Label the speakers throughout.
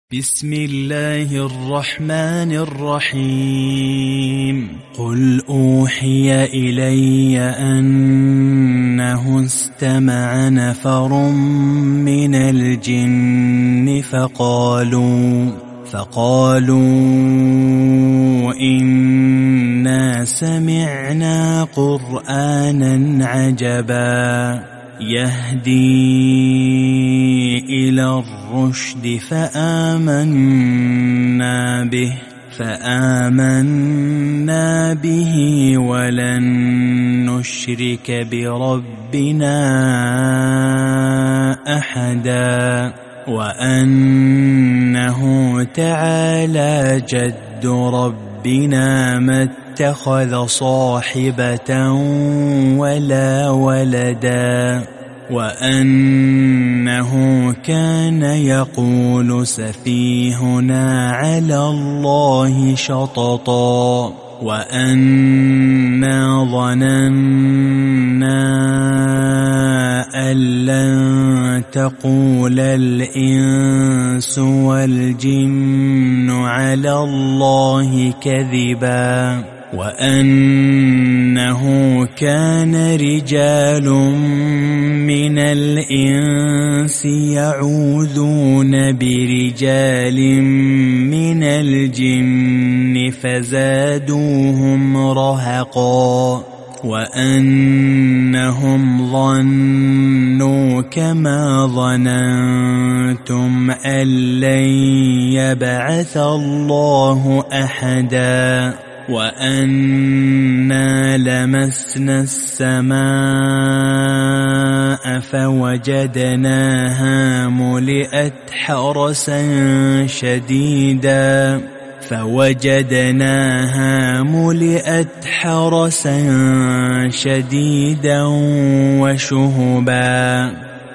Speaker 1: بسم الله الرحمن الرحيم قل أوحي إلي أنه استمع نفر من الجن فقالوا إنا سمعنا قرآنا عجبا يهدي إلى الرشد فآمنا به ولن نشرك بربنا أحدا وأنه تعالى جد ربنا ما اتخذ صاحبة ولا ولدا وأنه كان يقول سفيهنا على الله شططا وأنا ظننا أن لن تقول الإنس والجن على الله كذبا وأنه كان رجال من الإنس يعوذون برجال من الجن فزادوهم رهقا وأنهم ظنوا كما ظننتم أن لن يبعث الله أحدا وأنا لمسنا السماء فوجدناها ملئت حرسا شديدا وشهبا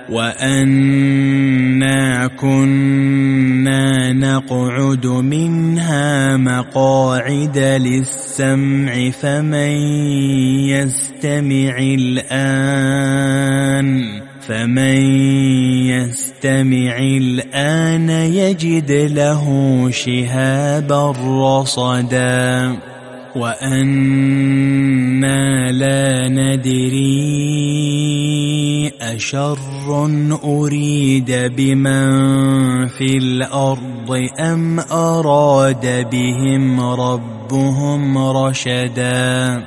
Speaker 1: وأنا كنا نقعد منها مقاعد للسمع فمن يستمع الآن يجد له شهابا رصدا وأنا لا ندري أشر أريد بمن في الأرض أم أراد بهم ربهم رشدا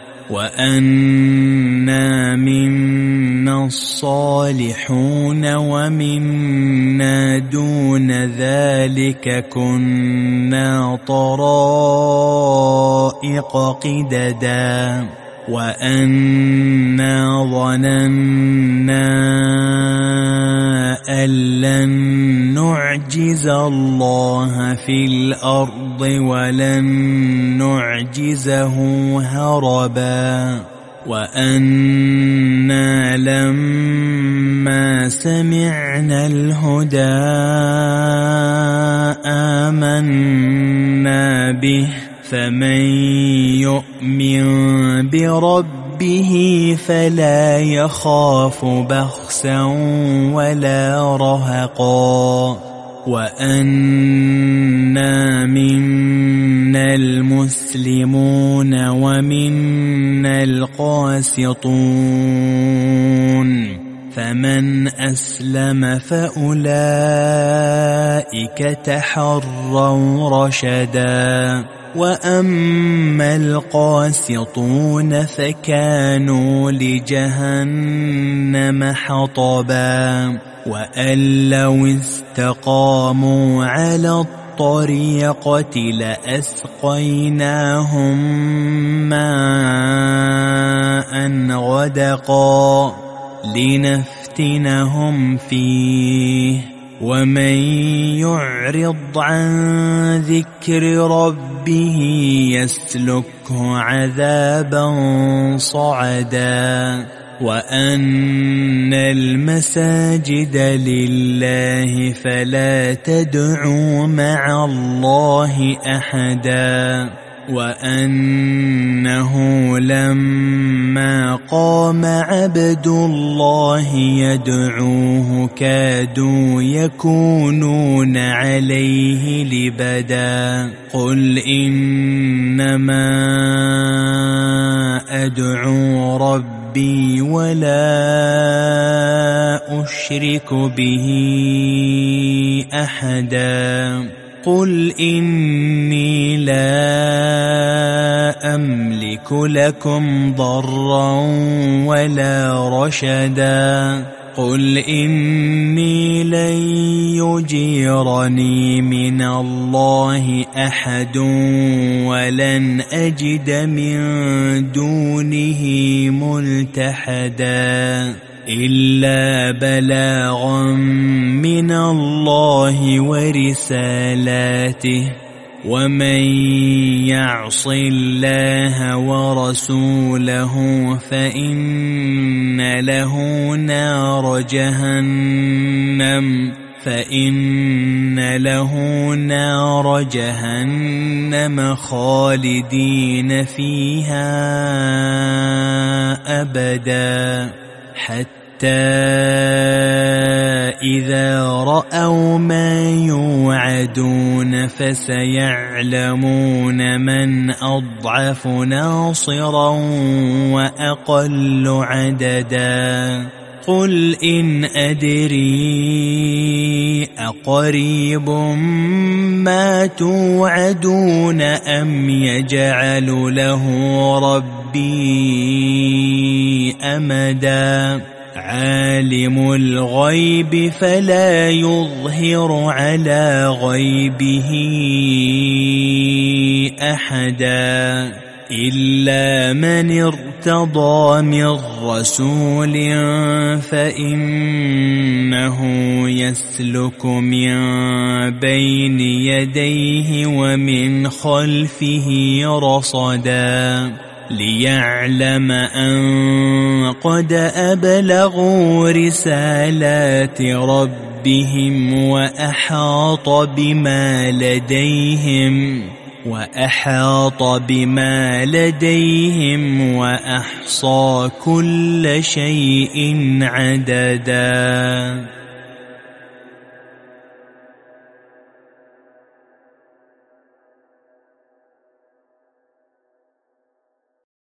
Speaker 1: وأنا منا الصالحون ومنا دون ذلك كنا طرائق قددا وأنا ظننا أن لن نعجز الله في الأرض ولن نعجزه هربا وأنا لما سمعنا الهدى آمنا به فمن يؤمن بربه فلا يخاف بخسا ولا رهقا وأنا منا المسلمون ومنا القاسطون فمن أسلم فأولئك تحروا رشدا وأما القاسطون فكانوا لجهنم حطبا وأن لو استقاموا على الطريقة لأسقيناهم ماء غدقا لنفتنهم فيه ومن يعرض عن ذكر ربه يسلكه عذابا صعدا وأن المساجد لله فلا تدعوا مع الله أحدا وأنه لما قام عبد الله يدعوه كادوا يكونون عليه لبدا قل إنما أدعو ربي ولا أشرك به أحدا قل إني لا أملك لكم ضرا ولا رشدا قل إني لن يجيرني من الله أحد ولن أجد من دونه ملتحدا إلا بلاغا من الله ورسالاته ومن يعص الله ورسوله فإن له نار جهنم خالدين فيها أبدا حتى إذا رأوا ما يوعدون فسيعلمون من أضعف ناصرا وأقل عددا قل إن أدري أقريب ما توعدون أم يجعل له ربي أمدا عالم الغيب فلا يظهر على غيبه أحدا إلا من ارتضى من رسول فإنه يسلك من بين يديه ومن خلفه رصدا ليعلم أن قد أبلغوا رسالات ربهم وأحاط بما لديهم وأحصى كل شيء عددا.